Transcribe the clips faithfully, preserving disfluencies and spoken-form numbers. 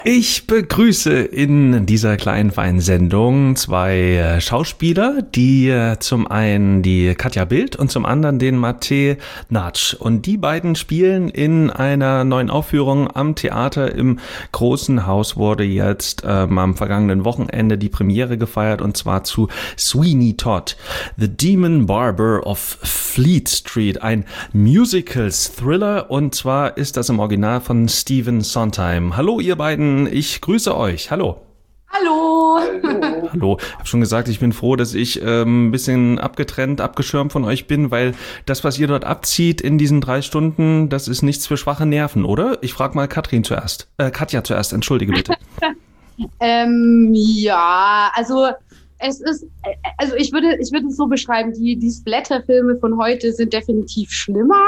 Ich begrüße in dieser kleinen feinen Sendung zwei Schauspieler, die zum einen die Katja Bild und zum anderen den Matej Natzsch. Und die beiden spielen in einer neuen Aufführung am Theater im Großen Haus. Wurde jetzt ähm, am vergangenen Wochenende die Premiere gefeiert, und zwar zu Sweeney Todd, The Demon Barber of Fleet Street, ein Musicals-Thriller, und zwar ist das im Original von Stephen Sondheim. Hallo ihr beiden. Ich grüße euch. Hallo. Hallo. Hallo. Hallo. Ich habe schon gesagt, ich bin froh, dass ich ähm, ein bisschen abgetrennt, abgeschirmt von euch bin, weil das, was ihr dort abzieht in diesen drei Stunden, das ist nichts für schwache Nerven, oder? Ich frage mal Katrin zuerst. Äh, Katja zuerst, entschuldige bitte. ähm, ja, also es ist, also ich würde, ich würde es so beschreiben, die, die Splatter-Filme von heute sind definitiv schlimmer.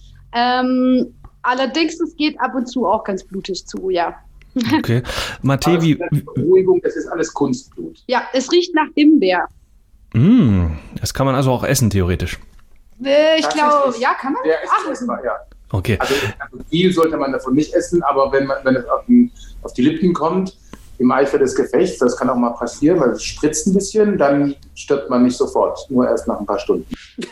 Ähm, allerdings, es geht ab und zu auch ganz blutig zu, ja. Okay. Matej, wie... Beruhigung, das ist alles Kunstblut. Ja, es riecht nach Himbeer. Mm, das kann man also auch essen, theoretisch. Äh, ich glaube, ja, kann man? Ja, ist essbar, ja. Okay. Also, also viel sollte man davon nicht essen, aber wenn, man, wenn es auf, den, auf die Lippen kommt, im Eifer des Gefechts, das kann auch mal passieren, weil es spritzt ein bisschen, dann stirbt man nicht sofort, nur erst nach ein paar Stunden.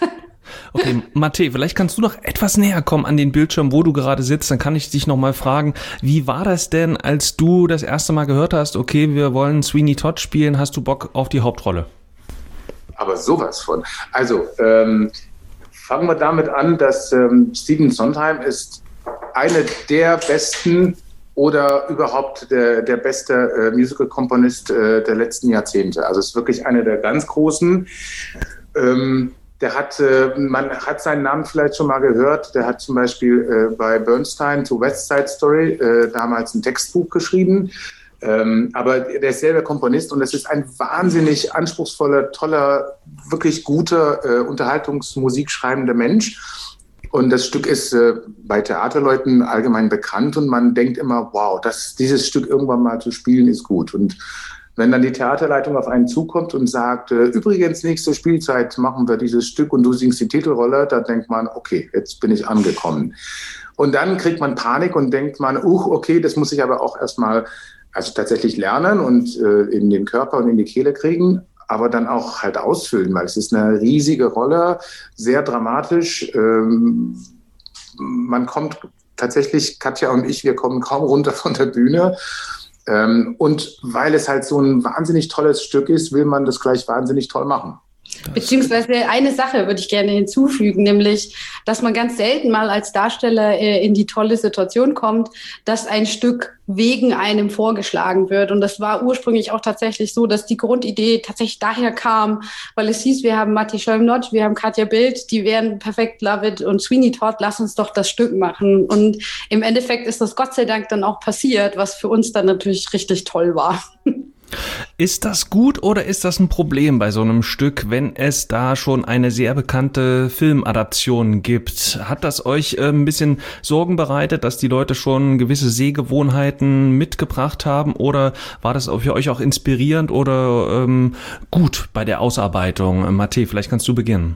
Okay, Matej, vielleicht kannst du noch etwas näher kommen an den Bildschirm, wo du gerade sitzt. Dann kann ich dich noch mal fragen, wie war das denn, als du das erste Mal gehört hast, okay, wir wollen Sweeney Todd spielen, hast du Bock auf die Hauptrolle? Aber sowas von. Also, ähm, fangen wir damit an, dass ähm, Stephen Sondheim ist eine der besten oder überhaupt der, der beste äh, Musical-Komponist äh, der letzten Jahrzehnte. Also es ist wirklich einer der ganz großen. Ähm, Der hat, äh, man hat seinen Namen vielleicht schon mal gehört. Der hat zum Beispiel äh, bei Bernstein zu West Side Story äh, damals ein Textbuch geschrieben. Ähm, aber der ist selber Komponist, und es ist ein wahnsinnig anspruchsvoller, toller, wirklich guter äh, Unterhaltungsmusik schreibender Mensch. Und das Stück ist äh, bei Theaterleuten allgemein bekannt, und man denkt immer, wow, das, dieses Stück irgendwann mal zu spielen ist gut. Und wenn dann die Theaterleitung auf einen zukommt und sagt, äh, übrigens, nächste Spielzeit machen wir dieses Stück und du singst die Titelrolle, da denkt man, okay, jetzt bin ich angekommen. Und dann kriegt man Panik und denkt man, uh, okay, das muss ich aber auch erstmal also tatsächlich lernen und äh, in den Körper und in die Kehle kriegen, aber dann auch halt ausfüllen, weil es ist eine riesige Rolle, sehr dramatisch. Ähm, man kommt tatsächlich, Katja und ich, wir kommen kaum runter von der Bühne. Ähm, und weil es halt so ein wahnsinnig tolles Stück ist, will man das gleich wahnsinnig toll machen. Beziehungsweise eine Sache würde ich gerne hinzufügen, nämlich, dass man ganz selten mal als Darsteller äh, in die tolle Situation kommt, dass ein Stück wegen einem vorgeschlagen wird. Und das war ursprünglich auch tatsächlich so, dass die Grundidee tatsächlich daher kam, weil es hieß, wir haben Matej Natzsch, wir haben Katja Bild, die wären perfekt Love It und Sweeney Todd, lass uns doch das Stück machen. Und im Endeffekt ist das Gott sei Dank dann auch passiert, was für uns dann natürlich richtig toll war. Ist das gut oder ist das ein Problem bei so einem Stück, wenn es da schon eine sehr bekannte Filmadaption gibt? Hat das euch äh, ein bisschen Sorgen bereitet, dass die Leute schon gewisse Sehgewohnheiten mitgebracht haben, oder war das für euch auch inspirierend oder ähm, gut bei der Ausarbeitung? Matej, vielleicht kannst du beginnen.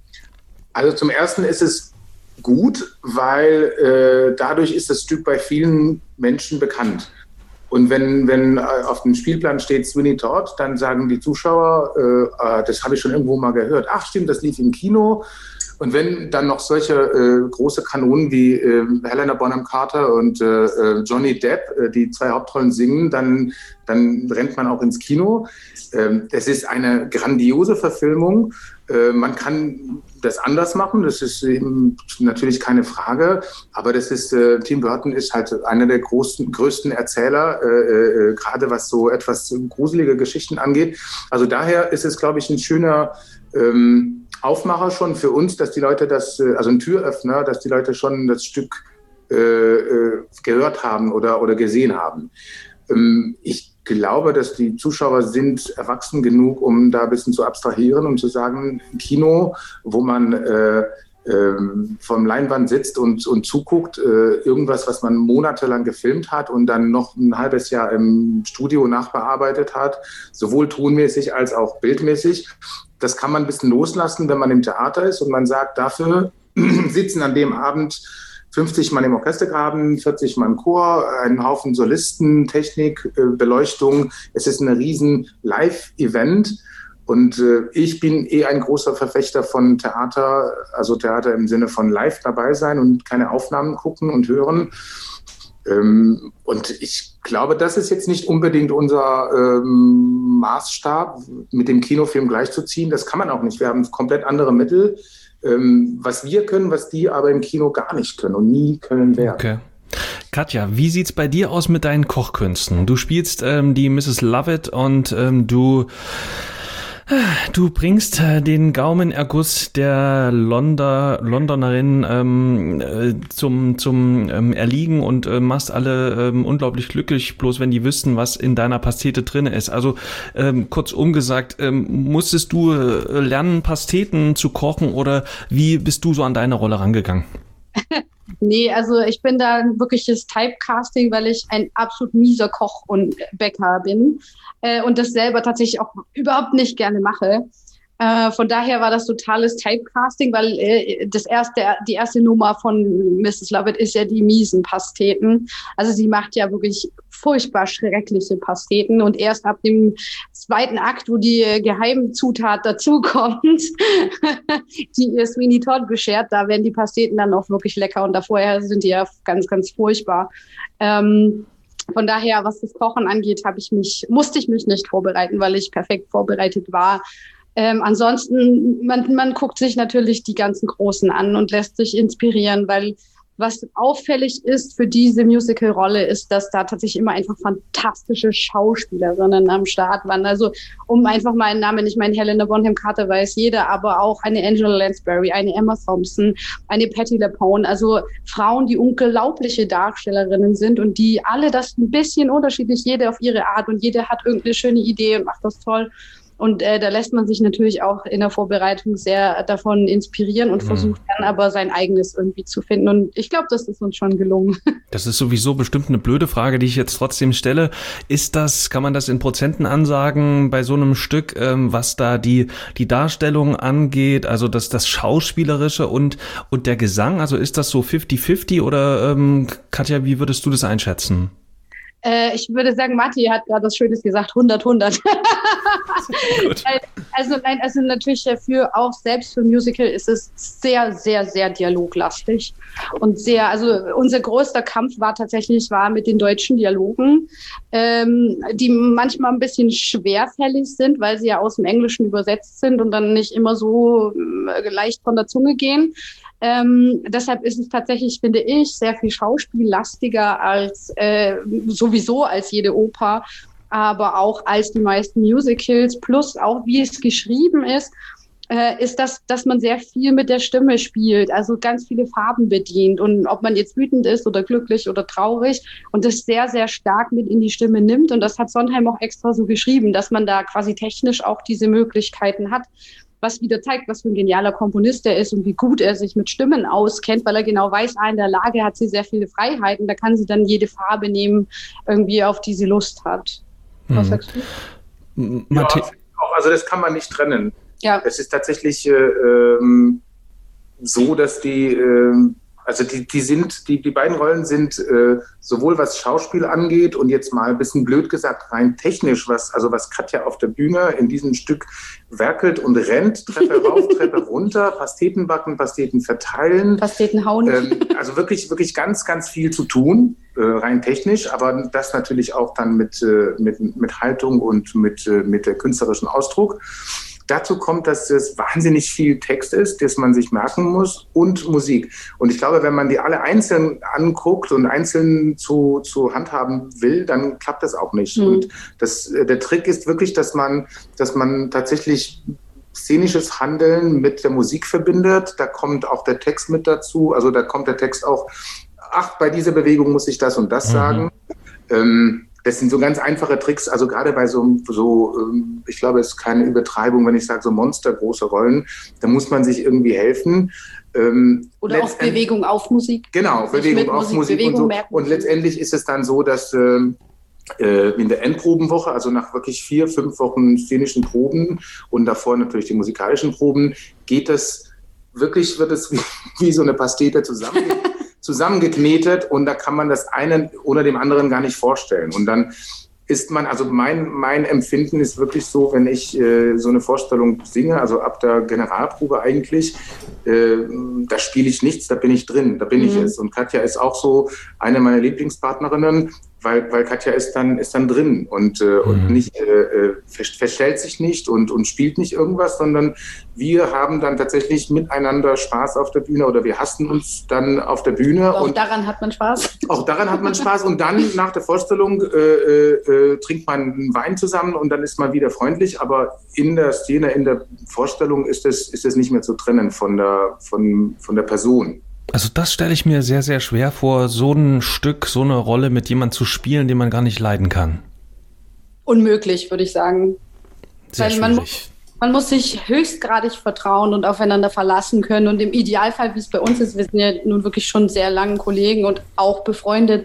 Also zum Ersten ist es gut, weil äh, dadurch ist das Stück bei vielen Menschen bekannt. Und wenn, wenn auf dem Spielplan steht Sweeney Todd, dann sagen die Zuschauer, äh, das habe ich schon irgendwo mal gehört. Ach stimmt, das lief im Kino. Und wenn dann noch solche äh, große Kanonen wie äh, Helena Bonham Carter und äh, Johnny Depp äh, die zwei Hauptrollen singen, dann, dann rennt man auch ins Kino. Ähm, es ist eine grandiose Verfilmung. Äh, man kann das anders machen, das ist eben natürlich keine Frage, aber das ist, äh, Tim Burton ist halt einer der großen, größten Erzähler, äh, äh, gerade was so etwas gruselige Geschichten angeht. Also daher ist es, glaube ich, ein schöner ähm, Aufmacher schon für uns, dass die Leute das, also ein Türöffner, dass die Leute schon das Stück äh, äh, gehört haben oder, oder gesehen haben. Ähm, ich glaube, dass die Zuschauer sind erwachsen genug, um da ein bisschen zu abstrahieren und zu sagen, Kino, wo man äh, äh, vom Leinwand sitzt und, und zuguckt, äh, irgendwas, was man monatelang gefilmt hat und dann noch ein halbes Jahr im Studio nachbearbeitet hat, sowohl tonmäßig als auch bildmäßig. Das kann man ein bisschen loslassen, wenn man im Theater ist und man sagt, dafür sitzen an dem Abend fünfzig Mann im Orchestergraben, vierzig Mann Chor, einen Haufen Solisten, Technik, äh, Beleuchtung. Es ist ein riesen Live-Event. Und äh, ich bin eh ein großer Verfechter von Theater, also Theater im Sinne von live dabei sein und keine Aufnahmen gucken und hören. Ähm, und ich glaube, das ist jetzt nicht unbedingt unser ähm, Maßstab, mit dem Kinofilm gleichzuziehen. Das kann man auch nicht. Wir haben komplett andere Mittel, ähm, was wir können, was die aber im Kino gar nicht können und nie können werden. Okay. Katja, wie sieht's bei dir aus mit deinen Kochkünsten? Du spielst ähm, die Missus Lovett und ähm, du Du bringst äh, den Gaumenerguss der Londer, Londonerin ähm, äh, zum, zum ähm, Erliegen und äh, machst alle ähm, unglaublich glücklich, bloß wenn die wüssten, was in deiner Pastete drin ist. Also ähm, kurzum gesagt, ähm, musstest du äh, lernen, Pasteten zu kochen oder wie bist du so an deine Rolle rangegangen? Nee, also ich bin da ein wirkliches Typecasting, weil ich ein absolut mieser Koch und Bäcker bin äh, und das selber tatsächlich auch überhaupt nicht gerne mache. Äh, von daher war das totales Typecasting, weil äh, das erste, die erste Nummer von Missus Lovett ist ja die miesen Pasteten. Also sie macht ja wirklich furchtbar schreckliche Pasteten und erst ab dem zweiten Akt, wo die äh, Geheimzutat dazukommt, die ihr Sweeney Todd beschert, da werden die Pasteten dann auch wirklich lecker und davor sind die ja ganz, ganz furchtbar. Ähm, Von daher, was das Kochen angeht, habe ich mich, musste ich mich nicht vorbereiten, weil ich perfekt vorbereitet war. Ähm, ansonsten, man, man guckt sich natürlich die ganzen Großen an und lässt sich inspirieren, weil was auffällig ist für diese Musical-Rolle ist, dass da tatsächlich immer einfach fantastische Schauspielerinnen am Start waren. Also um einfach mal einen Namen, ich meine, Helena Bonham Carter weiß jeder, aber auch eine Angela Lansbury, eine Emma Thompson, eine Patti LuPone, also Frauen, die unglaubliche Darstellerinnen sind und die alle das ein bisschen unterschiedlich, jede auf ihre Art und jede hat irgendeine schöne Idee und macht das toll. Und äh, da lässt man sich natürlich auch in der Vorbereitung sehr davon inspirieren und mhm. versucht dann aber sein eigenes irgendwie zu finden. Und ich glaube, das ist uns schon gelungen. Das ist sowieso bestimmt eine blöde Frage, die ich jetzt trotzdem stelle. Ist das, kann man das in Prozenten ansagen bei so einem Stück, ähm, was da die die Darstellung angeht, also das das Schauspielerische und und der Gesang? Also ist das so fifty fifty oder ähm, Katja, wie würdest du das einschätzen? Äh, ich würde sagen, Matti hat gerade was Schönes gesagt, hundert hundert. Also nein, also natürlich für auch selbst für Musical ist es sehr, sehr, sehr dialoglastig und sehr, also unser größter Kampf war tatsächlich, war mit den deutschen Dialogen, ähm, die manchmal ein bisschen schwerfällig sind, weil sie ja aus dem Englischen übersetzt sind und dann nicht immer so äh, leicht von der Zunge gehen. Ähm, deshalb ist es tatsächlich, finde ich, sehr viel schauspiellastiger als äh, sowieso als jede Oper, aber auch als die meisten Musicals, plus auch wie es geschrieben ist, äh, ist das, dass man sehr viel mit der Stimme spielt, also ganz viele Farben bedient und ob man jetzt wütend ist oder glücklich oder traurig und das sehr, sehr stark mit in die Stimme nimmt und das hat Sondheim auch extra so geschrieben, dass man da quasi technisch auch diese Möglichkeiten hat. Was wieder zeigt, was für ein genialer Komponist er ist und wie gut er sich mit Stimmen auskennt, weil er genau weiß, ah, in der Lage hat sie sehr viele Freiheiten, da kann sie dann jede Farbe nehmen, irgendwie auf die sie Lust hat. Was hm. sagst du? Ja, also das kann man nicht trennen. Ja. Es ist tatsächlich äh, ähm, so, dass die, äh, also die, die sind, die, die beiden Rollen sind äh, sowohl was Schauspiel angeht und jetzt mal ein bisschen blöd gesagt rein technisch, was, also was Katja auf der Bühne in diesem Stück werkelt und rennt, Treppe rauf, Treppe runter, Pasteten backen, Pasteten verteilen. Pasteten hauen. Ähm, also wirklich, wirklich ganz, ganz viel zu tun, äh, rein technisch, aber das natürlich auch dann mit, äh, mit, mit Haltung und mit, äh, mit der künstlerischen Ausdruck. Dazu kommt, dass es wahnsinnig viel Text ist, das man sich merken muss und Musik. Und ich glaube, wenn man die alle einzeln anguckt und einzeln zu, zu handhaben will, dann klappt das auch nicht. Mhm. Und das, der Trick ist wirklich, dass man, dass man tatsächlich szenisches Handeln mit der Musik verbindet. Da kommt auch der Text mit dazu. Also da kommt der Text auch, ach, bei dieser Bewegung muss ich das und das mhm. sagen. Ähm, Das sind so ganz einfache Tricks, also gerade bei so, so ich glaube, es ist keine Übertreibung, wenn ich sage, so monstergroße Rollen, da muss man sich irgendwie helfen. Oder auch Bewegung auf Musik. Genau, Bewegung auf Musik, Musik Bewegung und so. Und letztendlich ist es dann so, dass äh, in der Endprobenwoche, also nach wirklich vier, fünf Wochen szenischen Proben und davor natürlich die musikalischen Proben, geht das wirklich, wird es wie, wie so eine Pastete zusammen. zusammengeknetet und da kann man das eine oder dem anderen gar nicht vorstellen. Und dann ist man, also mein, mein Empfinden ist wirklich so, wenn ich äh, so eine Vorstellung singe, also ab der Generalprobe eigentlich, äh, da spiele ich nichts, da bin ich drin, da bin mhm. ich es. Und Katja ist auch so eine meiner Lieblingspartnerinnen, weil, weil Katja ist dann, ist dann drin und, äh, mhm. und nicht, äh, verstellt sich nicht und, und spielt nicht irgendwas, sondern wir haben dann tatsächlich miteinander Spaß auf der Bühne oder wir hassen uns dann auf der Bühne. Auch und daran hat man Spaß. Auch daran hat man Spaß und dann nach der Vorstellung äh, äh, trinkt man einen Wein zusammen und dann ist man wieder freundlich, aber in der Szene, in der Vorstellung ist es, ist es nicht mehr zu trennen von der, von, von der Person. Also das stelle ich mir sehr, sehr schwer vor, so ein Stück, so eine Rolle mit jemandem zu spielen, den man gar nicht leiden kann. Unmöglich, würde ich sagen. Sehr Weil man, schwierig. man muss sich höchstgradig vertrauen und aufeinander verlassen können. Und im Idealfall, wie es bei uns ist, wir sind ja nun wirklich schon sehr lange Kollegen und auch befreundet,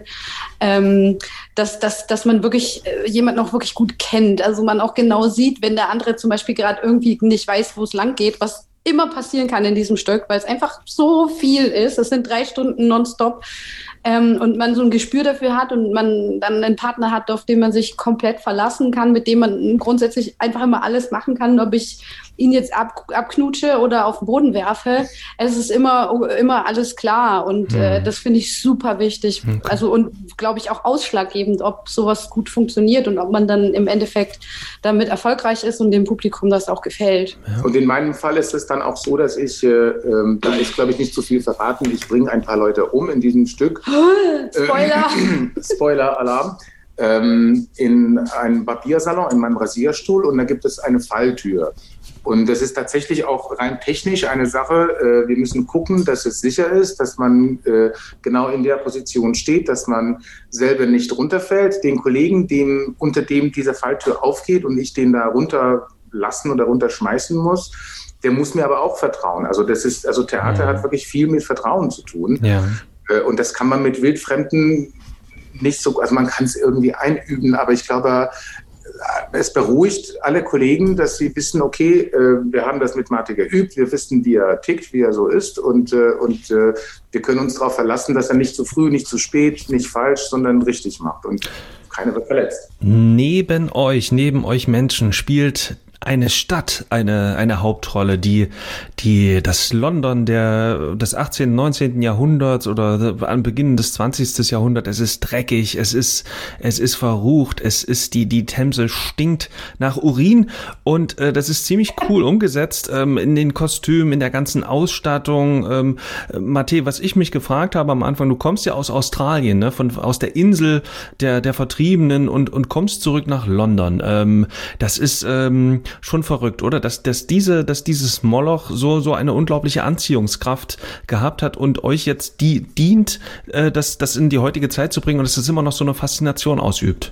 ähm, dass, dass, dass man wirklich äh, jemanden auch wirklich gut kennt. Also man auch genau sieht, wenn der andere zum Beispiel gerade irgendwie nicht weiß, wo es lang geht, was immer passieren kann in diesem Stück, weil es einfach so viel ist. Es sind drei Stunden nonstop ähm, und man so ein Gespür dafür hat und man dann einen Partner hat, auf den man sich komplett verlassen kann, mit dem man grundsätzlich einfach immer alles machen kann, ob ich ihn jetzt ab, abknutsche oder auf den Boden werfe. Es ist immer, immer alles klar und mhm. äh, das finde ich super wichtig. Okay. Also und glaube ich auch ausschlaggebend, ob sowas gut funktioniert und ob man dann im Endeffekt damit erfolgreich ist und dem Publikum das auch gefällt. Ja. Und in meinem Fall ist es dann auch so, dass ich, äh, äh, da ist glaube ich nicht zu viel verraten, ich bringe ein paar Leute um in diesem Stück. Spoiler! Äh, Spoiler-Alarm. Ähm, in einem Barbiersalon, in meinem Rasierstuhl und da gibt es eine Falltür. Und das ist tatsächlich auch rein technisch eine Sache. Wir müssen gucken, dass es sicher ist, dass man genau in der Position steht, dass man selber nicht runterfällt. Den Kollegen, dem, unter dem diese Falltür aufgeht und ich den da runterlassen oder runterschmeißen muss, der muss mir aber auch vertrauen. Also das ist, also Theater ja. hat wirklich viel mit Vertrauen zu tun. Ja. Und das kann man mit Wildfremden nicht so, also man kann es irgendwie einüben, aber ich glaube, es beruhigt alle Kollegen, dass sie wissen, okay, wir haben das mit Martin geübt, wir wissen, wie er tickt, wie er so ist und, und wir können uns darauf verlassen, dass er nicht zu früh, nicht zu spät, nicht falsch, sondern richtig macht und keiner wird verletzt. Neben euch, neben euch Menschen spielt eine Stadt, eine, eine Hauptrolle, die, die, das London der, des achtzehnten, neunzehnten Jahrhunderts oder am Beginn des zwanzigsten Jahrhunderts, es ist dreckig, es ist, es ist verrucht, es ist die, die Themse stinkt nach Urin und äh, das ist ziemlich cool umgesetzt, ähm, in den Kostümen, in der ganzen Ausstattung. Ähm, Matthä, was ich mich gefragt habe am Anfang, du kommst ja aus Australien, ne, von, aus der Insel der, der Vertriebenen und, und kommst zurück nach London. Ähm, das ist, ähm, schon verrückt, oder? Dass, dass diese, dass dieses Moloch so, so eine unglaubliche Anziehungskraft gehabt hat und euch jetzt die dient, äh, das, das in die heutige Zeit zu bringen und dass das immer noch so eine Faszination ausübt.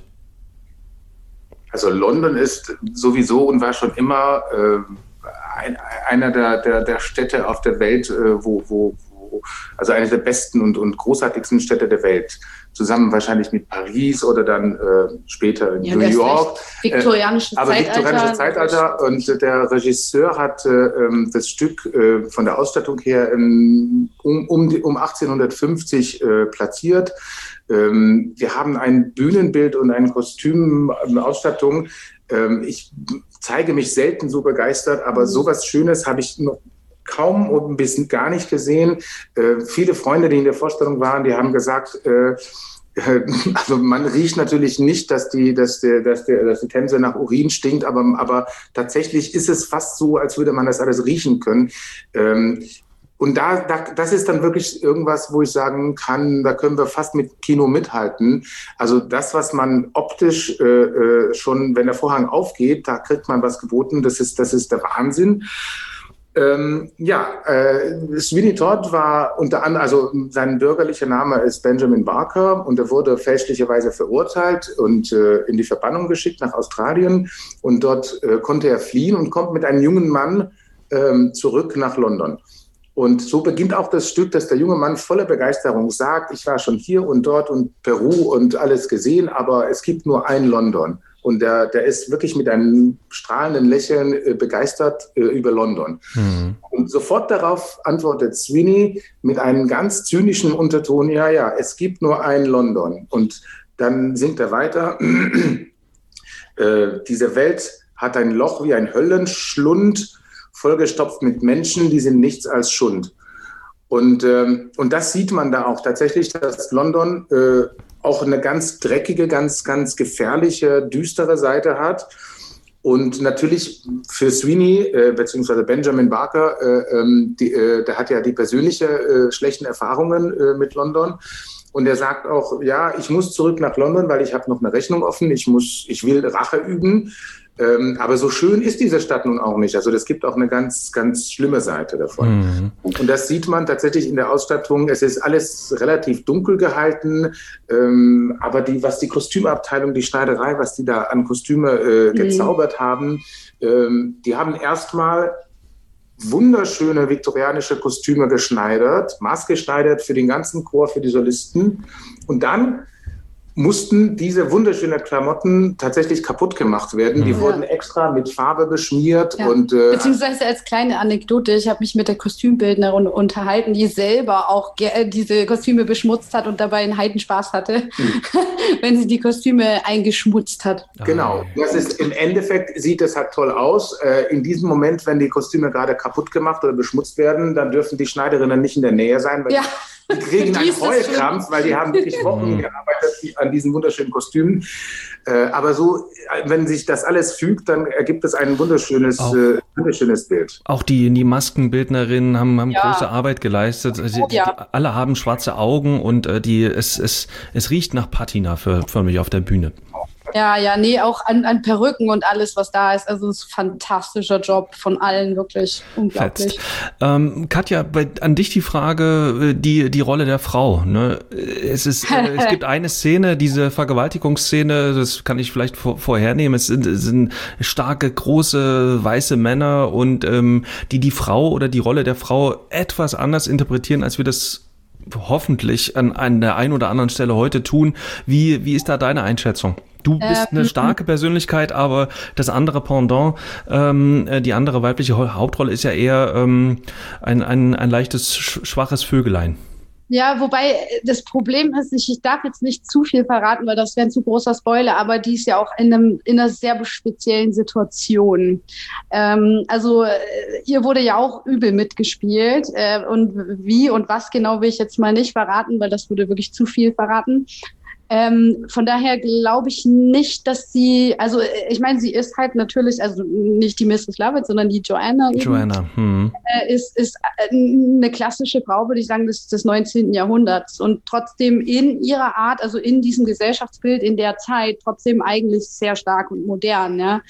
Also London ist sowieso und war schon immer äh, ein, einer der, der, der Städte auf der Welt, äh, wo, wo, wo, also eine der besten und, und großartigsten Städte der Welt. Zusammen wahrscheinlich mit Paris oder dann äh, später in ja, New York. Viktorianisches äh, aber Zeitalter. viktorianisches Zeitalter. Und der Regisseur hat äh, das Stück äh, von der Ausstattung her ähm, um, um, die, um achtzehnhundertfünfzig äh, platziert. Ähm, wir haben ein Bühnenbild und ein Kostüm, eine Ausstattung. Ähm, ich zeige mich selten so begeistert, aber sowas Schönes habe ich noch kaum und ein bisschen gar nicht gesehen. Äh, viele Freunde, die in der Vorstellung waren, die haben gesagt, äh, also man riecht natürlich nicht, dass die, dass der, dass der, dass die Themse nach Urin stinkt, aber, aber tatsächlich ist es fast so, als würde man das alles riechen können. Ähm, und da, da, das ist dann wirklich irgendwas, wo ich sagen kann, da können wir fast mit Kino mithalten. Also das, was man optisch äh, schon, wenn der Vorhang aufgeht, da kriegt man was geboten. Das ist, das ist der Wahnsinn. Ähm, ja, äh, Sweeney Todd war unter anderem, also sein bürgerlicher Name ist Benjamin Barker und er wurde fälschlicherweise verurteilt und äh, in die Verbannung geschickt nach Australien und dort äh, konnte er fliehen und kommt mit einem jungen Mann äh, zurück nach London. Und so beginnt auch das Stück, dass der junge Mann voller Begeisterung sagt, ich war schon hier und dort und Peru und alles gesehen, aber es gibt nur ein London. Und der, der ist wirklich mit einem strahlenden Lächeln äh, begeistert äh, über London. Mhm. Und sofort darauf antwortet Sweeney mit einem ganz zynischen Unterton, ja, ja, es gibt nur ein London. Und dann singt er weiter, äh, diese Welt hat ein Loch wie ein Höllenschlund, vollgestopft mit Menschen, die sind nichts als Schund. Und, ähm, und das sieht man da auch tatsächlich, dass London äh, auch eine ganz dreckige, ganz, ganz gefährliche, düstere Seite hat. Und natürlich für Sweeney, äh, beziehungsweise Benjamin Barker, äh, ähm, die, äh, der hat ja die persönliche äh, schlechten Erfahrungen äh, mit London. Und er sagt auch, ja, ich muss zurück nach London, weil ich habe noch eine Rechnung offen, ich muss, ich will Rache üben. Ähm, aber so schön ist diese Stadt nun auch nicht. Also es gibt auch eine ganz, ganz schlimme Seite davon. Mhm. Und das sieht man tatsächlich in der Ausstattung. Es ist alles relativ dunkel gehalten, ähm, aber die, was die Kostümabteilung, die Schneiderei, was die da an Kostüme äh, gezaubert mhm. haben, ähm, die haben erstmal wunderschöne viktorianische Kostüme geschneidert, maßgeschneidert für den ganzen Chor, für die Solisten. Und dann mussten diese wunderschönen Klamotten tatsächlich kaputt gemacht werden. Die ja. wurden extra mit Farbe beschmiert. Ja. Und, äh, beziehungsweise als kleine Anekdote, ich habe mich mit der Kostümbildnerin unterhalten, die selber auch ge- diese Kostüme beschmutzt hat und dabei einen Heidenspaß hatte, mhm. wenn sie die Kostüme eingeschmutzt hat. Genau, das ist im Endeffekt, sieht es halt toll aus. Äh, in diesem Moment, wenn die Kostüme gerade kaputt gemacht oder beschmutzt werden, dann dürfen die Schneiderinnen nicht in der Nähe sein, weil ja. die kriegen einen Heulkrampf, weil die haben wirklich Wochen gearbeitet an diesen wunderschönen Kostümen. Äh, aber so, wenn sich das alles fügt, dann ergibt es ein wunderschönes, äh, wunderschönes Bild. Auch die, die Maskenbildnerinnen haben, haben ja. große Arbeit geleistet. Oh, die, ja. die, alle haben schwarze Augen und äh, die, es, es, es riecht nach Patina für, für mich auf der Bühne. Ja, ja, nee, auch an, an Perücken und alles, was da ist. Also es ist ein fantastischer Job von allen, wirklich unglaublich. Ähm, Katja, bei, an dich die Frage, die, die Rolle der Frau. Ne? Es ist, äh, es gibt eine Szene, diese Vergewaltigungsszene, das kann ich vielleicht vor, vorhernehmen. Es sind, es sind starke, große, weiße Männer und ähm, die die Frau oder die Rolle der Frau etwas anders interpretieren, als wir das hoffentlich an, an der einen oder anderen Stelle heute tun. Wie, wie ist da deine Einschätzung? Du bist eine starke Persönlichkeit, aber das andere Pendant, ähm, die andere weibliche Hauptrolle ist ja eher ähm, ein, ein, ein leichtes, schwaches Vögelein. Ja, wobei das Problem ist, ich, ich darf jetzt nicht zu viel verraten, weil das wäre ein zu großer Spoiler, aber die ist ja auch in, einem, in einer sehr speziellen Situation. Ähm, also ihr wurde ja auch übel mitgespielt äh, und wie und was genau will ich jetzt mal nicht verraten, weil das würde wirklich zu viel verraten. Ähm, von daher glaube ich nicht, dass sie, also ich meine, sie ist halt natürlich, also nicht die Missus Lovett, sondern die Joanna. Joanna. Hm. Äh, ist, ist eine klassische Frau, würde ich sagen, des, des neunzehnten Jahrhunderts und trotzdem in ihrer Art, also in diesem Gesellschaftsbild in der Zeit, trotzdem eigentlich sehr stark und modern, ja.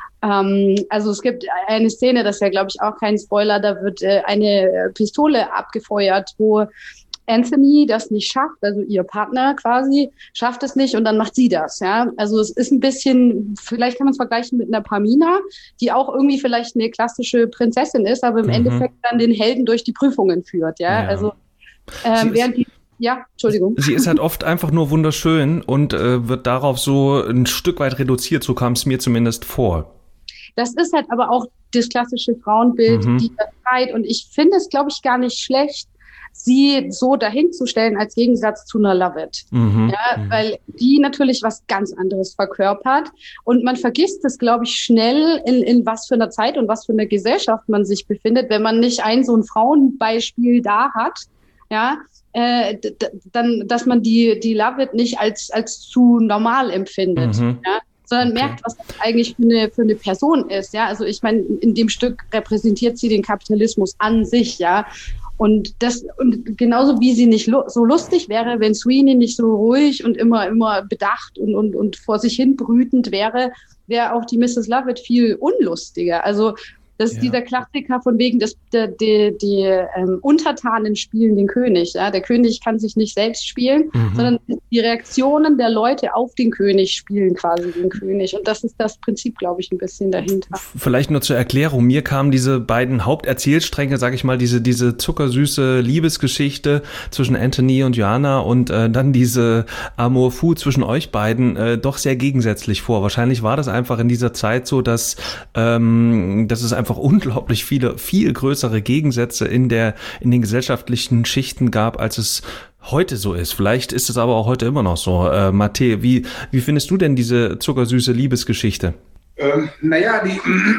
Ähm, also es gibt eine Szene, das ist ja, glaube ich, auch kein Spoiler, da wird äh, eine Pistole abgefeuert, wo Anthony das nicht schafft, also ihr Partner quasi, schafft es nicht und dann macht sie das, ja. Also es ist ein bisschen, vielleicht kann man es vergleichen mit einer Pamina, die auch irgendwie vielleicht eine klassische Prinzessin ist, aber im mhm. Endeffekt dann den Helden durch die Prüfungen führt, ja. ja. Also ähm, während die Ja, Entschuldigung. Sie ist halt oft einfach nur wunderschön und äh, wird darauf so ein Stück weit reduziert, so kam es mir zumindest vor. Das ist halt aber auch das klassische Frauenbild mhm. dieser Zeit und ich finde es, glaube ich, gar nicht schlecht, sie so dahinzustellen als Gegensatz zu einer Lovett. Mhm. Ja, mhm. weil die natürlich was ganz anderes verkörpert und man vergisst es, glaube ich, schnell, in, in was für einer Zeit und was für einer Gesellschaft man sich befindet, wenn man nicht ein so ein Frauenbeispiel da hat, ja, äh, d- d- dann, dass man die, die Lovett nicht als, als zu normal empfindet, mhm. ja, sondern okay. merkt, was das eigentlich für eine, für eine Person ist, ja. Also ich meine, in dem Stück repräsentiert sie den Kapitalismus an sich, ja. Und das, und genauso wie sie nicht lu- so lustig wäre, wenn Sweeney nicht so ruhig und immer, immer bedacht und, und, und vor sich hin brütend wäre, wäre auch die Missus Lovett viel unlustiger. Also, Das ist Ja. dieser Klassiker von wegen, dass die, die, die ähm, Untertanen spielen den König. Ja? Der König kann sich nicht selbst spielen, Mhm. sondern die Reaktionen der Leute auf den König spielen quasi den König. Und das ist das Prinzip, glaube ich, ein bisschen dahinter. Vielleicht nur zur Erklärung, mir kamen diese beiden Haupterzählstränge, sage ich mal, diese diese zuckersüße Liebesgeschichte zwischen Anthony und Joanna und äh, dann diese Amour fou zwischen euch beiden äh, doch sehr gegensätzlich vor. Wahrscheinlich war das einfach in dieser Zeit so, dass ähm, dass es einfach unglaublich viele, viel größere Gegensätze in der in den gesellschaftlichen Schichten gab, als es heute so ist. Vielleicht ist es aber auch heute immer noch so. Äh, Mate, wie wie findest du denn diese zuckersüße Liebesgeschichte? Ähm, naja, die,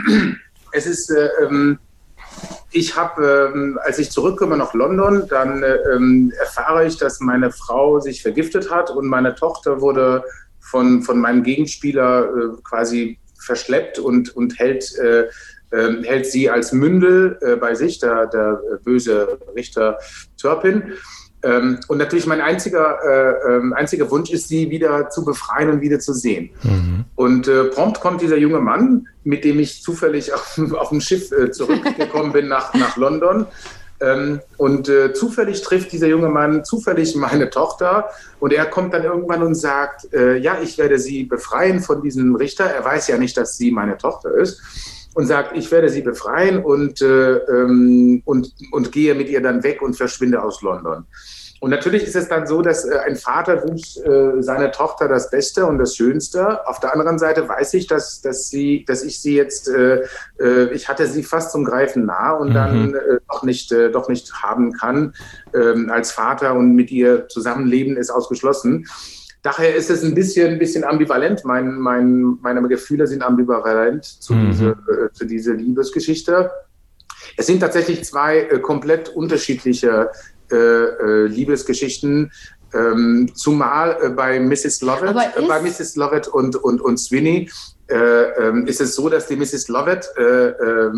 es ist, äh, ähm, ich habe, ähm, als ich zurückkomme nach London, dann äh, ähm, erfahre ich, dass meine Frau sich vergiftet hat und meine Tochter wurde von, von meinem Gegenspieler äh, quasi verschleppt und, und hält, äh, äh, hält sie als Mündel äh, bei sich, der, der böse Richter Turpin. Ähm, und natürlich mein einziger, äh, äh, einziger Wunsch ist, sie wieder zu befreien und wieder zu sehen. Mhm. Und äh, prompt kommt dieser junge Mann, mit dem ich zufällig auf, auf dem Schiff äh, zurückgekommen bin nach, nach London. Ähm, und äh, zufällig trifft dieser junge Mann zufällig meine Tochter und er kommt dann irgendwann und sagt, äh, ja, ich werde sie befreien von diesem Richter. Er weiß ja nicht, dass sie meine Tochter ist. Und sagt, ich werde sie befreien und, äh, ähm, und, und gehe mit ihr dann weg und verschwinde aus London. Und natürlich ist es dann so, dass äh, ein Vater wünscht äh, seiner Tochter das Beste und das Schönste. Auf der anderen Seite weiß ich, dass, dass, sie, dass ich sie jetzt, äh, äh, ich hatte sie fast zum Greifen nah und mhm. dann äh, doch, nicht, äh, doch nicht haben kann äh, als Vater und mit ihr zusammenleben ist ausgeschlossen. Daher ist es ein bisschen, ein bisschen ambivalent. Mein, mein, meine Gefühle sind ambivalent zu, mhm. diese, äh, zu dieser Liebesgeschichte. Es sind tatsächlich zwei äh, komplett unterschiedliche äh, äh, Liebesgeschichten. Ähm, zumal äh, bei Misses Lovett, äh, bei Misses Lovett und, und, und Sweeney äh, äh, ist es so, dass die Misses Lovett äh, äh,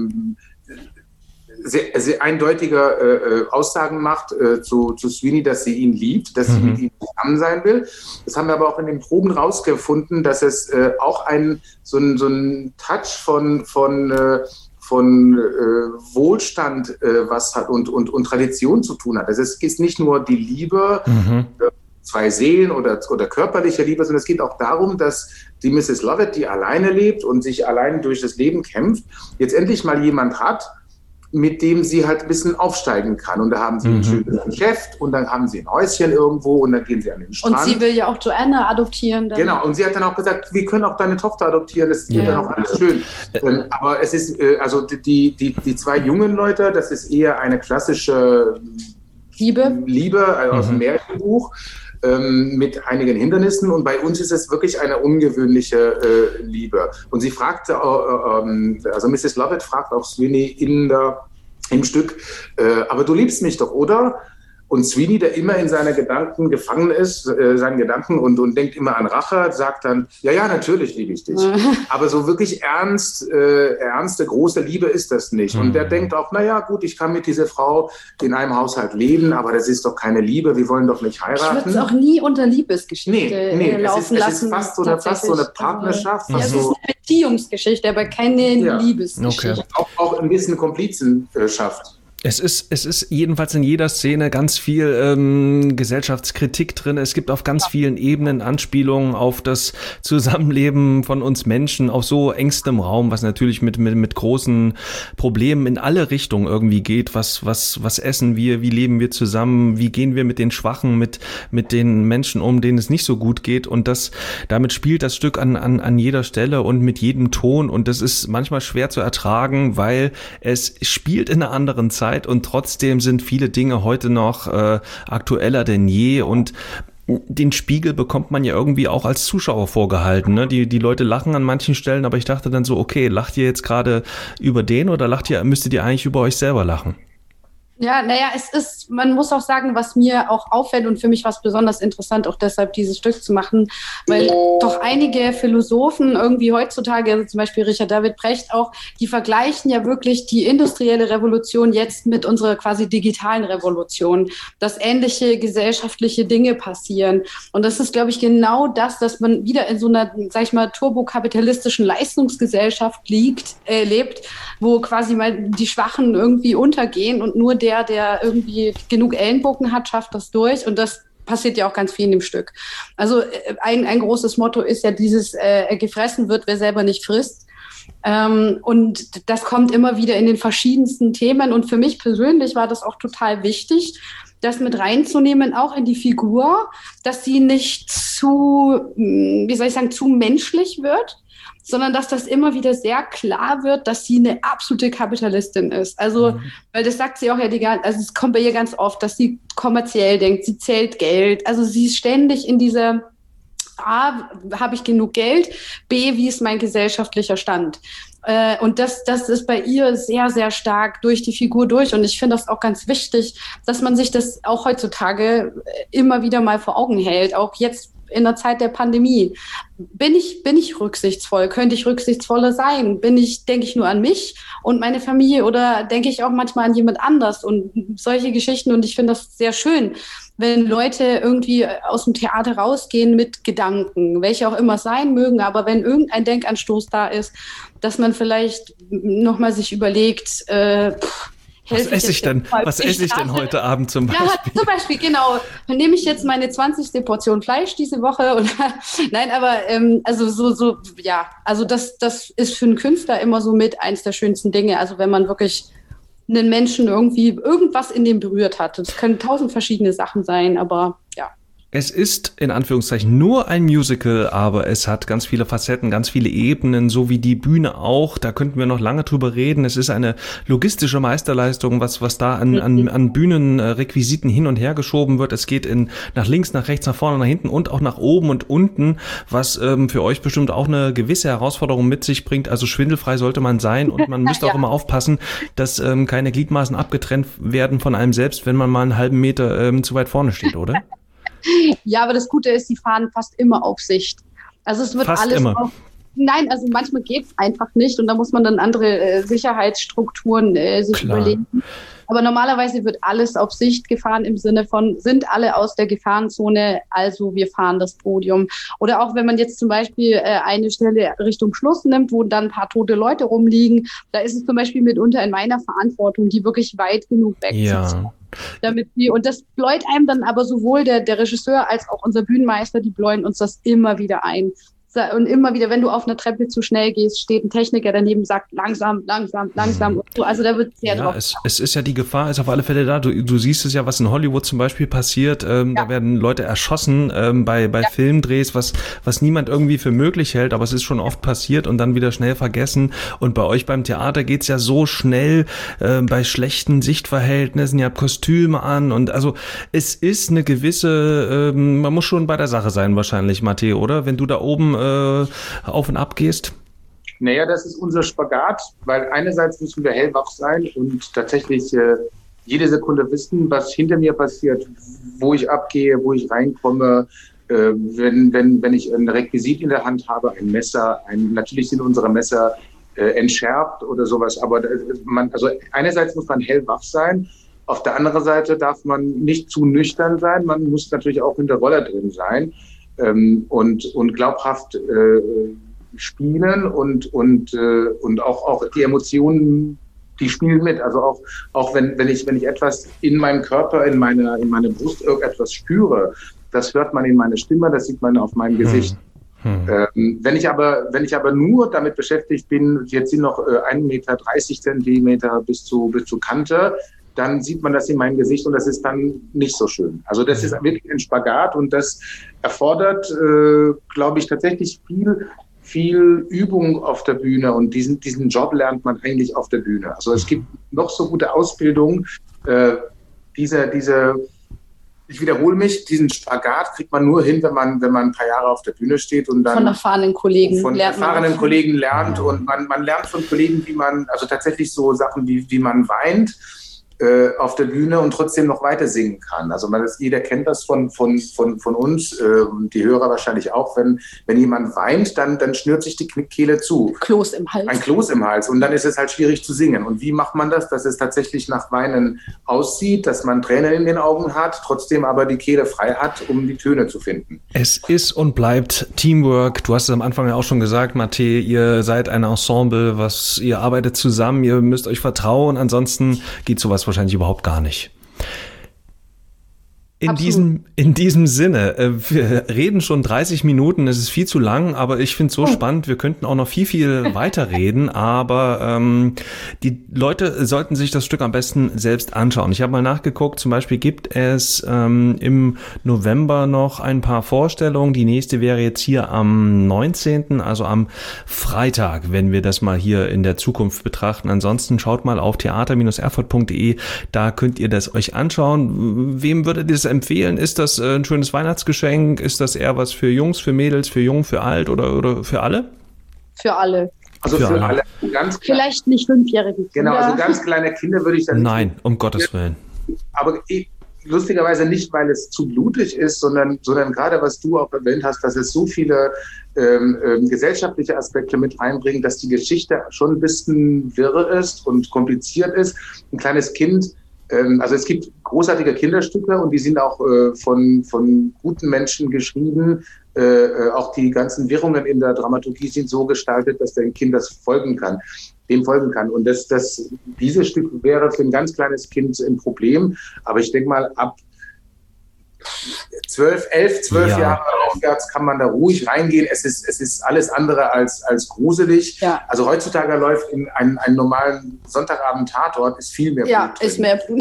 Sehr, sehr eindeutige äh, Aussagen macht äh, zu, zu Sweeney, dass sie ihn liebt, dass mhm. sie mit ihm zusammen sein will. Das haben wir aber auch in den Proben rausgefunden, dass es äh, auch ein, so ein, so ein Touch von, von, äh, von äh, Wohlstand äh, was hat und, und, und Tradition zu tun hat. Also es ist nicht nur die Liebe, mhm. äh, zwei Seelen oder, oder körperliche Liebe, sondern es geht auch darum, dass die Misses Lovett, die alleine lebt und sich allein durch das Leben kämpft, jetzt endlich mal jemand hat, mit dem sie halt ein bisschen aufsteigen kann. Und da haben sie mhm. ein schönes Geschäft und dann haben sie ein Häuschen irgendwo und dann gehen sie an den Strand. Und sie will ja auch Joanna adoptieren. Dann. Genau, und sie hat dann auch gesagt, wir können auch deine Tochter adoptieren, das wird ja. dann auch alles schön. ähm, aber es ist, äh, also die, die, die zwei jungen Leute, das ist eher eine klassische Liebe, Liebe also mhm. aus dem Märchenbuch. Ähm, mit einigen Hindernissen und bei uns ist es wirklich eine ungewöhnliche äh, Liebe. Und sie fragte, äh, äh, also Misses Lovett fragt auch Sweeney in der, im Stück, äh, aber du liebst mich doch, oder? Und Sweeney, der immer in seine Gedanken gefangen ist, äh, seinen Gedanken und, und denkt immer an Rache, sagt dann, ja, ja, natürlich liebe ich dich. Aber so wirklich ernst, äh, ernste, große Liebe ist das nicht. Und der denkt auch, naja, gut, ich kann mit dieser Frau in einem Haushalt leben, aber das ist doch keine Liebe, wir wollen doch nicht heiraten. Ich würde es auch nie unter Liebesgeschichte nee, nee, laufen es ist, es lassen. ist fast so eine, fast so eine Partnerschaft. Ja, es so, ist eine Beziehungsgeschichte, aber keine ja. Liebesgeschichte. Okay. Auch, auch ein bisschen Komplizenschaft. Es ist, es ist jedenfalls in jeder Szene ganz viel ähm, Gesellschaftskritik drin. Es gibt auf ganz vielen Ebenen Anspielungen auf das Zusammenleben von uns Menschen auf so engstem Raum, was natürlich mit, mit, mit großen Problemen in alle Richtungen irgendwie geht. Was, was, was essen wir? Wie leben wir zusammen? Wie gehen wir mit den Schwachen, mit, mit den Menschen um, denen es nicht so gut geht? Und das, damit spielt das Stück an, an, an jeder Stelle und mit jedem Ton. Und das ist manchmal schwer zu ertragen, weil es spielt in einer anderen Zeit. Und trotzdem sind viele Dinge heute noch äh, aktueller denn je und den Spiegel bekommt man ja irgendwie auch als Zuschauer vorgehalten. Ne? Die, die Leute lachen an manchen Stellen, aber ich dachte dann so, okay, lacht ihr jetzt gerade über den oder lacht ihr, müsstet ihr eigentlich über euch selber lachen? Ja, naja, es ist, man muss auch sagen, was mir auch auffällt und für mich war es besonders interessant, auch deshalb dieses Stück zu machen, weil doch einige Philosophen irgendwie heutzutage, also zum Beispiel Richard David Precht auch, die vergleichen ja wirklich die industrielle Revolution jetzt mit unserer quasi digitalen Revolution, dass ähnliche gesellschaftliche Dinge passieren. Und das ist, glaube ich, genau das, dass man wieder in so einer, sag ich mal, turbokapitalistischen Leistungsgesellschaft liegt, äh, lebt, wo quasi mal die Schwachen irgendwie untergehen und nur der Der, der irgendwie genug Ellenbogen hat, schafft das durch. Und das passiert ja auch ganz viel in dem Stück. Also ein, ein großes Motto ist ja dieses, äh, gefressen wird, wer selber nicht frisst. Ähm, und das kommt immer wieder in den verschiedensten Themen. Und für mich persönlich war das auch total wichtig, das mit reinzunehmen, auch in die Figur, dass sie nicht zu, wie soll ich sagen, zu menschlich wird, sondern dass das immer wieder sehr klar wird, dass sie eine absolute Kapitalistin ist. Also, mhm. weil das sagt sie auch ja, die, also es kommt bei ihr ganz oft, dass sie kommerziell denkt, sie zählt Geld. Also sie ist ständig in dieser, A, habe ich genug Geld, B, wie ist mein gesellschaftlicher Stand? Äh, und das, das ist bei ihr sehr, sehr stark durch die Figur durch. Und ich finde das auch ganz wichtig, dass man sich das auch heutzutage immer wieder mal vor Augen hält, auch jetzt in der Zeit der Pandemie. Bin ich, bin ich rücksichtsvoll? Könnte ich rücksichtsvoller sein? Bin ich, denke ich nur an mich und meine Familie oder denke ich auch manchmal an jemand anders und solche Geschichten? Und ich finde das sehr schön, wenn Leute irgendwie aus dem Theater rausgehen mit Gedanken, welche auch immer sein mögen, aber wenn irgendein Denkanstoß da ist, dass man vielleicht nochmal sich überlegt, äh, pff, Was esse ich denn, was esse ich denn heute Abend zum Beispiel? Ja, zum Beispiel, genau. Dann nehme ich jetzt meine zwanzigste Portion Fleisch diese Woche. Und, nein, aber ähm, also so, so, ja, also das, das ist für einen Künstler immer so mit eins der schönsten Dinge. Also wenn man wirklich einen Menschen irgendwie irgendwas in dem berührt hat. Das können tausend verschiedene Sachen sein, aber ja. Es ist in Anführungszeichen nur ein Musical, aber es hat ganz viele Facetten, ganz viele Ebenen, so wie die Bühne auch. Da könnten wir noch lange drüber reden. Es ist eine logistische Meisterleistung, was was da an an, an Bühnenrequisiten hin und her geschoben wird. Es geht in nach links, nach rechts, nach vorne, nach hinten und auch nach oben und unten, was ähm, für euch bestimmt auch eine gewisse Herausforderung mit sich bringt. Also schwindelfrei sollte man sein und man müsste ja. auch immer aufpassen, dass ähm, keine Gliedmaßen abgetrennt werden von einem selbst, wenn man mal einen halben Meter ähm, zu weit vorne steht, oder? Ja, aber das Gute ist, sie fahren fast immer auf Sicht. Also es wird fast alles immer. Auf, nein, also manchmal geht es einfach nicht und da muss man dann andere äh, Sicherheitsstrukturen äh, sich Klar. überlegen. Aber normalerweise wird alles auf Sicht gefahren im Sinne von, sind alle aus der Gefahrenzone, also wir fahren das Podium. Oder auch wenn man jetzt zum Beispiel äh, eine Stelle Richtung Schluss nimmt, wo dann ein paar tote Leute rumliegen, da ist es zum Beispiel mitunter in meiner Verantwortung, die wirklich weit genug weg ja. sind. Damit wir, und das bläut einem dann aber sowohl der, der Regisseur als auch unser Bühnenmeister, die bläuen uns das immer wieder ein. Und immer wieder, wenn du auf einer Treppe zu schnell gehst, steht ein Techniker daneben, sagt langsam, langsam, langsam. Und so. Also da wird sehr ja, drauf. Es, es ist ja die Gefahr, ist auf alle Fälle da. Du, du siehst es ja, was in Hollywood zum Beispiel passiert. Ähm, ja. Da werden Leute erschossen ähm, bei, bei ja. Filmdrehs, was, was niemand irgendwie für möglich hält, aber es ist schon oft passiert und dann wieder schnell vergessen. Und bei euch beim Theater geht's ja so schnell äh, bei schlechten Sichtverhältnissen. Ihr habt Kostüme an und also es ist eine gewisse, ähm, man muss schon bei der Sache sein wahrscheinlich, Matteo, oder? Wenn du da oben äh, auf und ab gehst? Naja, das ist unser Spagat, weil einerseits müssen wir hellwach sein und tatsächlich äh, jede Sekunde wissen, was hinter mir passiert, wo ich abgehe, wo ich reinkomme, äh, wenn, wenn, wenn ich ein Requisit in der Hand habe, ein Messer, ein, natürlich sind unsere Messer äh, entschärft oder sowas, aber man, also einerseits muss man hellwach sein, auf der anderen Seite darf man nicht zu nüchtern sein, man muss natürlich auch in der Rolle drin sein. Ähm, und, und glaubhaft äh, spielen und, und, äh, und auch, auch die Emotionen, die spielen mit. Also auch, auch wenn, wenn ich, wenn ich etwas in meinem Körper, in meiner, in meiner Brust irgendetwas spüre, das hört man in meiner Stimme, das sieht man auf meinem Gesicht. Hm. Ähm, wenn ich aber, wenn ich aber nur damit beschäftigt bin, jetzt sind noch äh, ein Meter dreißig Zentimeter bis zu, bis zu Kante, dann sieht man das in meinem Gesicht und das ist dann nicht so schön. Also das ist wirklich ein Spagat und das erfordert, äh, glaube ich, tatsächlich viel, viel Übung auf der Bühne und diesen, diesen Job lernt man eigentlich auf der Bühne. Also es gibt noch so gute Ausbildung, äh, diese, diese, ich wiederhole mich, diesen Spagat kriegt man nur hin, wenn man, wenn man ein paar Jahre auf der Bühne steht und dann von erfahrenen Kollegen von lernt erfahrenen man Kollegen lernt und man, man lernt von Kollegen, wie man, also tatsächlich so Sachen wie, wie man weint. äh, auf der Bühne und trotzdem noch weiter singen kann. Also man das, jeder kennt das von, von, von, von uns, äh, die Hörer wahrscheinlich auch, wenn, wenn jemand weint, dann, dann schnürt sich die Kehle zu. Kloß im Hals. Ein Kloß im Hals und dann ist es halt schwierig zu singen. Und wie macht man das, dass es tatsächlich nach Weinen aussieht, dass man Tränen in den Augen hat, trotzdem aber die Kehle frei hat, um die Töne zu finden? Es ist und bleibt Teamwork. Du hast es am Anfang ja auch schon gesagt, Mate, ihr seid ein Ensemble, was ihr arbeitet zusammen, ihr müsst euch vertrauen, ansonsten geht sowas wahrscheinlich überhaupt gar nicht. In diesem, in diesem Sinne, äh, wir reden schon dreißig Minuten, es ist viel zu lang, aber ich finde es so oh. spannend, wir könnten auch noch viel, viel weiter reden, aber ähm, die Leute sollten sich das Stück am besten selbst anschauen. Ich habe mal nachgeguckt, zum Beispiel gibt es ähm, im November noch ein paar Vorstellungen, die nächste wäre jetzt hier am neunzehnten, also am Freitag, wenn wir das mal hier in der Zukunft betrachten. Ansonsten schaut mal auf theater Bindestrich erfurt Punkt de, da könnt ihr das euch anschauen. Wem würdet ihr das empfehlen? Ist das ein schönes Weihnachtsgeschenk? Ist das eher was für Jungs, für Mädels, für Jung, für alt oder, oder für alle? Für alle. Also für, für alle. alle. Ganz Vielleicht nicht fünfjährige Kinder. Genau, also ganz kleine Kinder würde ich dann Nein, nicht um Gottes Willen. Aber ich, lustigerweise nicht, weil es zu blutig ist, sondern, sondern gerade, was du auch erwähnt hast, dass es so viele ähm, ähm, gesellschaftliche Aspekte mit einbringt, dass die Geschichte schon ein bisschen wirr ist und kompliziert ist. Ein kleines Kind, ähm, also es gibt großartige Kinderstücke und die sind auch äh, von, von guten Menschen geschrieben. Äh, äh, auch die ganzen Wirrungen in der Dramaturgie sind so gestaltet, dass der Kind das folgen kann, dem folgen kann. Und das, das, dieses Stück wäre für ein ganz kleines Kind ein Problem. Aber ich denke mal, ab zwölf, elf, zwölf ja. Jahre aufwärts kann man da ruhig reingehen. Es ist, es ist alles andere als, als gruselig. Ja. Also heutzutage läuft in einen, einen normalen Sonntagabend-Tatort ist viel mehr Blut Ja, drin. ist mehr Blut.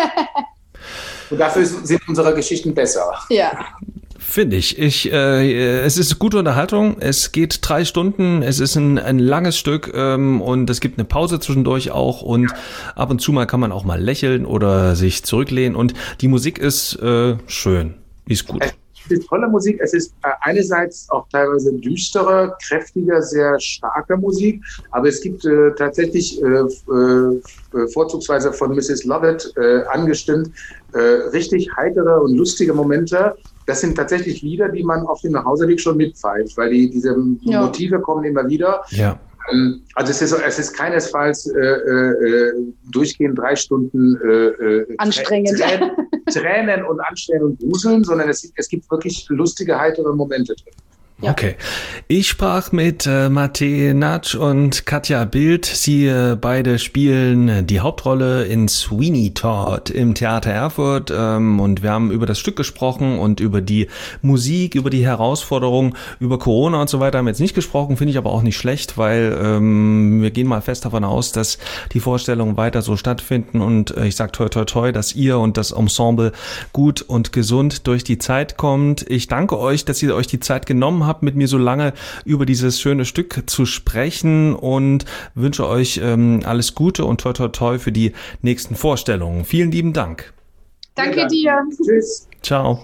Und dafür sind unsere Geschichten besser. Ja. Finde ich. ich äh, es ist gute Unterhaltung. Es geht drei Stunden. Es ist ein, ein langes Stück ähm, und es gibt eine Pause zwischendurch auch und ab und zu mal kann man auch mal lächeln oder sich zurücklehnen und die Musik ist äh, schön. Ist gut. Es ist tolle Musik. Es ist äh, einerseits auch teilweise düstere, kräftige, sehr starke Musik, aber es gibt äh, tatsächlich äh, äh, vorzugsweise von Misses Lovett äh, angestimmt äh, richtig heitere und lustige Momente. Das sind tatsächlich Lieder, die man auf dem Nachhauseweg schon mitpfeift, weil die, diese ja. Motive kommen immer wieder. Ja. Also es ist, es ist keinesfalls äh, äh, durchgehend drei Stunden äh, anstrengend. Tränen, Tränen und Anstrengen und Gruseln, sondern es, es gibt wirklich lustige, heitere Momente drin. Ja. Okay. Ich sprach mit äh, Mate Natsch und Katja Bild. Sie äh, beide spielen die Hauptrolle in Sweeney Todd im Theater Erfurt ähm, und wir haben über das Stück gesprochen und über die Musik, über die Herausforderungen, über Corona und so weiter haben wir jetzt nicht gesprochen, finde ich aber auch nicht schlecht, weil ähm, wir gehen mal fest davon aus, dass die Vorstellungen weiter so stattfinden und äh, ich sag toi toi toi, dass ihr und das Ensemble gut und gesund durch die Zeit kommt. Ich danke euch, dass ihr euch die Zeit genommen habt, mit mir so lange über dieses schöne Stück zu sprechen und wünsche euch ähm, alles Gute und toi toi toi für die nächsten Vorstellungen. Vielen lieben Dank. Danke dir. Tschüss. Ciao.